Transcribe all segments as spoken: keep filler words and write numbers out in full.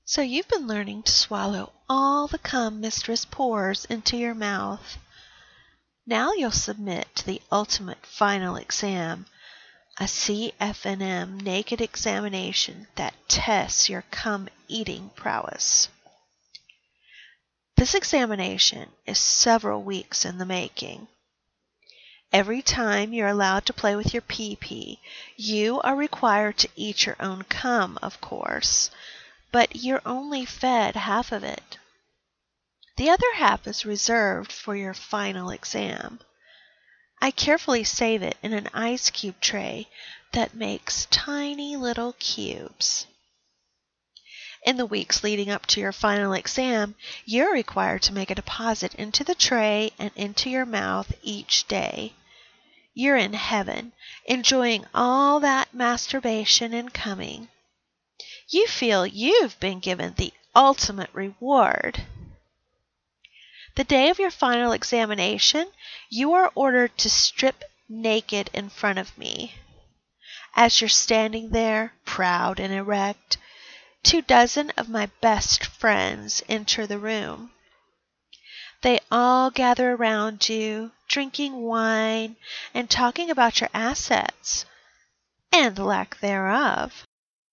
So you've been learning to swallow all the cum Mistress pours into your mouth. Now you'll submit to the ultimate final exam, a C F N M naked examination that tests your cum-eating prowess. This examination is several weeks in the making. Every time you're allowed to play with your pee-pee, you are required to eat your own cum, of course, but you're only fed half of it. The other half is reserved for your final exam. I carefully save it in an ice cube tray that makes tiny little cubes. In the weeks leading up to your final exam, you're required to make a deposit into the tray and into your mouth each day. You're in heaven, enjoying all that masturbation and coming. You feel you've been given the ultimate reward. The day of your final examination, you are ordered to strip naked in front of me. As you're standing there, proud and erect, two dozen of my best friends enter the room. They all gather around you, drinking wine and talking about your assets, and lack thereof.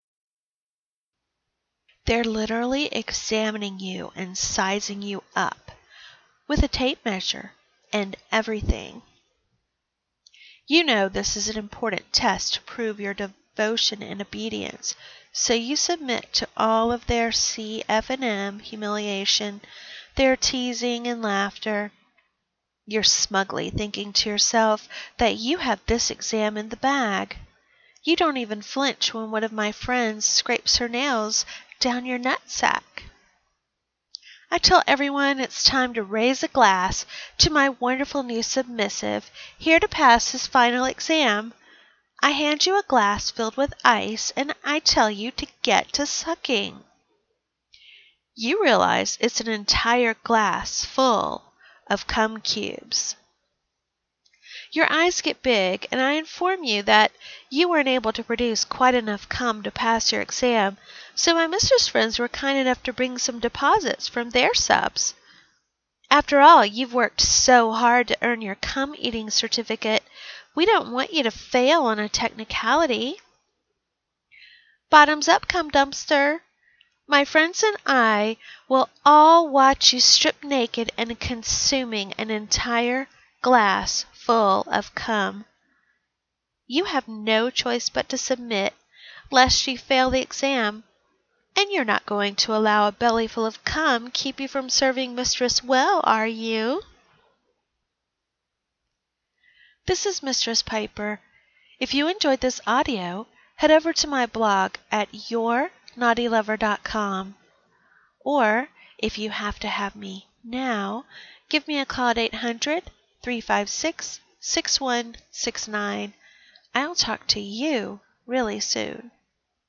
They're literally examining you and sizing you up with a tape measure and everything. You know this is an important test to prove your devotion and obedience, so you submit to all of their C F N M humiliation, their teasing and laughter. You're smugly thinking to yourself that you have this exam in the bag. You don't even flinch when one of my friends scrapes her nails down your nutsack. I tell everyone it's time to raise a glass to my wonderful new submissive, here to pass his final exam. I hand you a glass filled with ice, and I tell you to get to sucking. You realize it's an entire glass full of cum cubes. Your eyes get big, and I inform you that you weren't able to produce quite enough cum to pass your exam, so my mistress friends were kind enough to bring some deposits from their subs. After all, you've worked so hard to earn your cum-eating certificate, we don't want you to fail on a technicality. Bottoms up, cum dumpster. My friends and I will all watch you strip naked and consuming an entire glass full of cum. You have no choice but to submit, lest you fail the exam, and you're not going to allow a belly full of cum keep you from serving Mistress well, are you? This is Mistress Piper. If you enjoyed this audio, head over to my blog at your naughty lover dot com. Or, if you have to have me now, give me a call at eight hundred, three five six, six one six nine. I'll talk to you really soon.